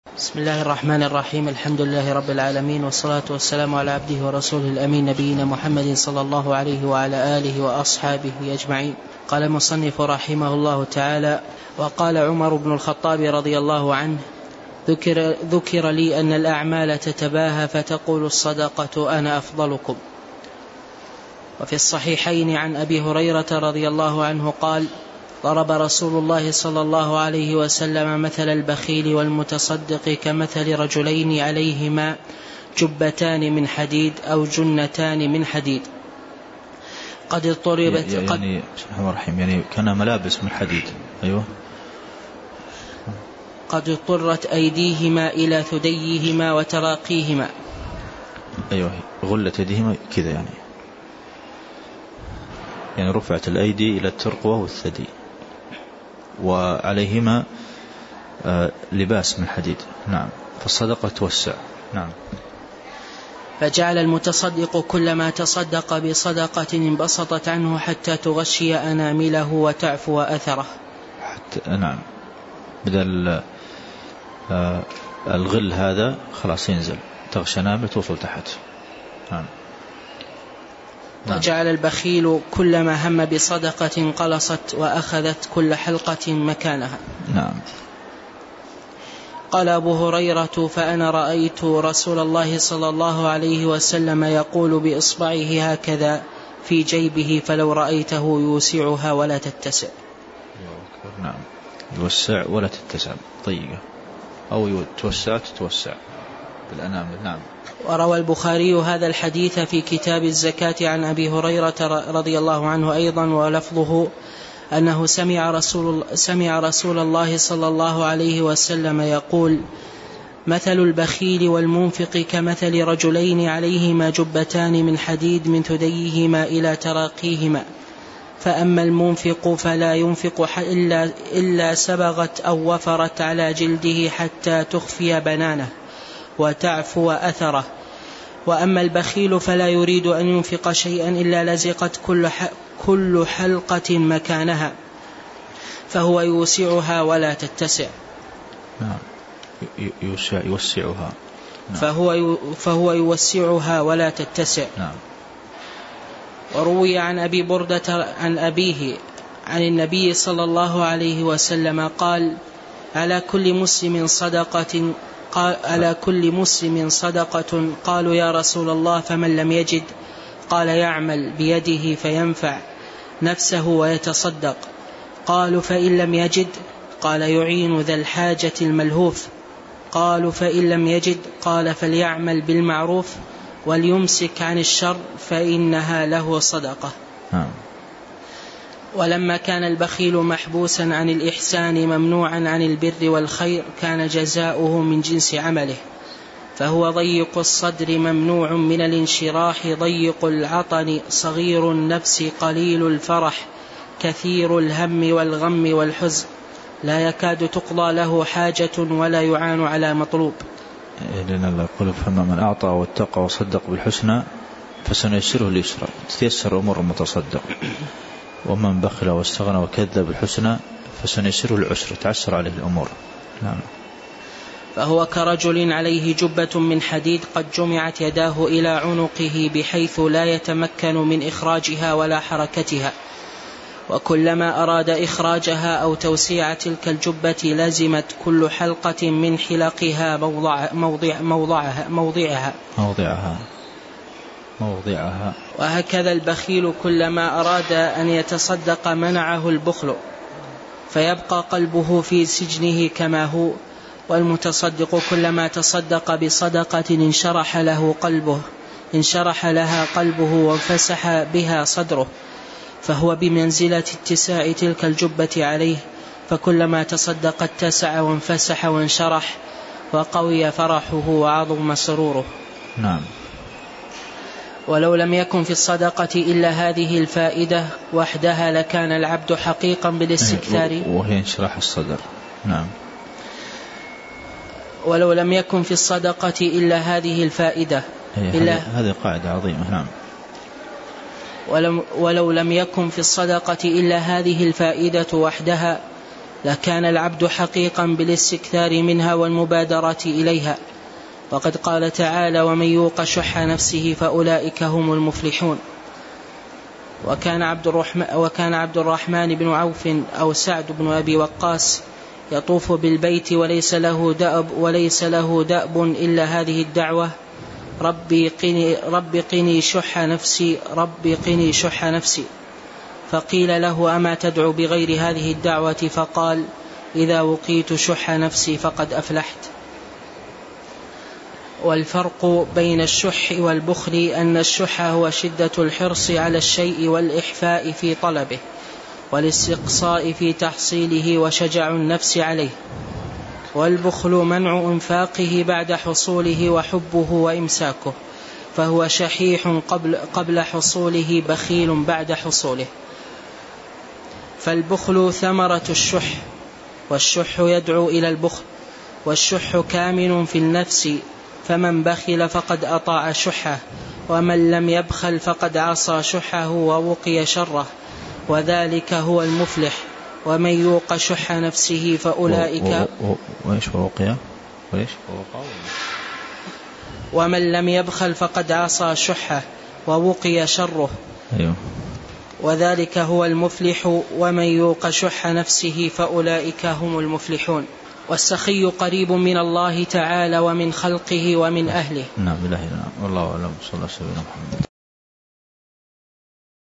بسم الله الرحمن الرحيم. الحمد لله رب العالمين، والصلاة والسلام على عبده ورسوله الأمين نبينا محمد صلى الله عليه وعلى آله وأصحابه أجمعين. قال المصنف رحمه الله تعالى: وقال عمر بن الخطاب رضي الله عنه: ذكر لي أن الأعمال تتباهى فتقول الصدقة أنا أفضلكم. وفي الصحيحين عن أبي هريرة رضي الله عنه قال: ضرب رسول الله صلى الله عليه وسلم مثل البخيل والمتصدق كمثل رجلين عليهما جبتان من حديد أو جنتان من حديد قد اضطربت يعني بسم الله الرحمن الرحيم، يعني كان ملابس من حديد. أيوة. قد اضطرت أيديهما إلى ثديهما وتراقيهما. أيوة، غلت يديهما كذا، يعني رفعت الأيدي إلى الترقوة والثدي، وعليهما لباس من حديد. نعم. فالصدقة توسع. نعم. فجعل المتصدق كلما تصدق بصدقة انبسطت عنه حتى تغشي أنامله وتعفو أثره. نعم. بدل الغل هذا خلاص ينزل، تغشى أنامله توصل تحت. نعم. وجعل البخيل كلما هم بصدقة انقلصت وأخذت كل حلقة مكانها. نعم. قال أبو هريرة: فأنا رأيت رسول الله صلى الله عليه وسلم يقول بإصبعه هكذا في جيبه فلو رأيته يوسعها ولا تتسع. نعم. يوسع ولا تتسع، طيقة، أو تتوسع بالأنامل. نعم. وروى البخاري هذا الحديث في كتاب الزكاة عن أبي هريرة رضي الله عنه أيضا، ولفظه أنه سمع رسول الله صلى الله عليه وسلم يقول: مثل البخيل والمنفق كمثل رجلين عليهما جبتان من حديد من ثديهما إلى تراقيهما، فأما المنفق فلا ينفق إلا سبغت أو وفرت على جلده حتى تخفي بنانه وتعفو أثره، وأما البخيل فلا يريد أن ينفق شيئا إلا لزقت كل حلقة مكانها، فهو يوسعها ولا تتسع. يوسعها. فهو يوسعها ولا تتسع. نعم. وروي عن أبي بردة عن أبيه عن النبي صلى الله عليه وسلم قال: على كل مسلم صدقة. قالوا: يا رسول الله فمن لم يجد؟ قال: يعمل بيده فينفع نفسه ويتصدق. قالوا: فإن لم يجد؟ قال: يعين ذا الحاجة الملهوف. قالوا: فإن لم يجد؟ قال: فليعمل بالمعروف وليمسك عن الشر فإنها له صدقة. ولما كان البخيل محبوسا عن الإحسان ممنوعا عن البر والخير كان جزاؤه من جنس عمله، فهو ضيق الصدر ممنوع من الانشراح، ضيق العطن صغير النفس قليل الفرح، كثير الهم والغم والحزن، لا يكاد تقضى له حاجة ولا يعان على مطلوب. لأن الله يقول: فما من أعطى واتقى وصدق بالحسنى فسنيسره اليسرى، تيسر أمور المتصدق. ومن بخل واستغنى وكذب بالحسنى فسنيسره العسر، تعسر عليه الأمور. نعم. فهو كرجل عليه جبة من حديد قد جمعت يداه إلى عنقه بحيث لا يتمكن من إخراجها ولا حركتها، وكلما أراد إخراجها أو توسيع تلك الجبة لزمت كل حلقة من حلقها موضعها. وهكذا البخيل كلما أراد أن يتصدق منعه البخل، فيبقى قلبه في سجنه كما هو. والمتصدق كلما تصدق بصدقة انشرح لها قلبه وانفسح بها صدره، فهو بمنزلة اتساع تلك الجبة عليه، فكلما تصدق اتسع وانفسح وانشرح وقوي فرحه وعظم سروره. نعم. ولو لم يكن في الصدقة إلا هذه الفائدة وحدها لكان العبد حقيقا بالاستكثار، وهي انشراح الصدر. نعم. ولو لم يكن في الصدقة إلا هذه الفائدة هذه قاعدة عظيمة. نعم. ولو لم يكن في الصدقة إلا هذه الفائدة وحدها لكان العبد حقيقا بالاستكثار منها والمبادرة إليها. وقد قال تعالى: ومن يوق شح نفسه فأولئك هم المفلحون. وكان عبد الرحمن بن عوف أو سعد بن أبي وقاص يطوف بالبيت وليس له دأب إلا هذه الدعوة: رب قني شح نفسي. فقيل له: أما تدعو بغير هذه الدعوة؟ فقال: إذا وقيت شح نفسي فقد أفلحت. والفرق بين الشح والبخل أن الشح هو شدة الحرص على الشيء والإحفاء في طلبه والاستقصاء في تحصيله وشجع النفس عليه، والبخل منع إنفاقه بعد حصوله وحبه وإمساكه، فهو شحيح قبل حصوله بخيل بعد حصوله. فالبخل ثمرة الشح، والشح يدعو إلى البخل، والشح كامن في النفس، فمن بخل فقد أطاع شحه، ومن لم يبخل فقد عصى شحه ووقي شره، وذلك هو المفلح. ومن يوق شح نفسه فأولئك ومن لم يبخل فقد عصى شحه ووقي شره، وذلك هو المفلح. ومن يوق شح نفسه فأولئك هم المفلحون. والسخي قريب من الله تعالى ومن خلقه ومن أهله. نعم، والله أعلم. صلى الله عليه وسلم.